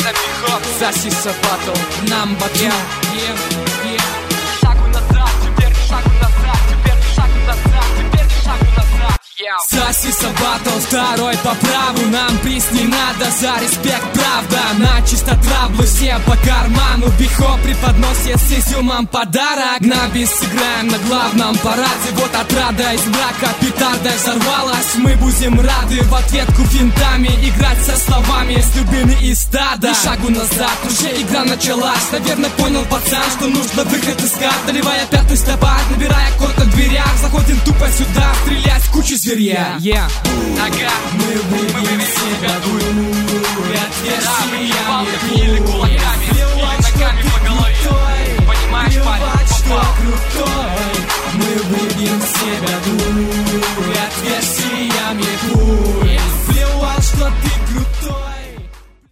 это Бихоп. Засиса батл, number 2. Шагу назад, теперь ни шагу назад, теперь ни шагу назад, теперь ни шагу назад. Засиса батл, второй по праву. Нам приз не надо за респект, правда. На чисто траблы все по карману. Бихоп преподносит с изюмом подарок. На бис сыграем на главном параде. Вот отрада из мрака петарда взорвалась. Мы будем рады в ответку финтами играть со словами с любыми из стада. Ни шагу назад, уже игра началась. Наверное понял пацан, что нужно выход искать. Доливая пятый стопар, набирая код на дверях. Заходим тупо сюда, стрелять в кучу зверя. Ага, мы выбьем себя дурь. или кулак.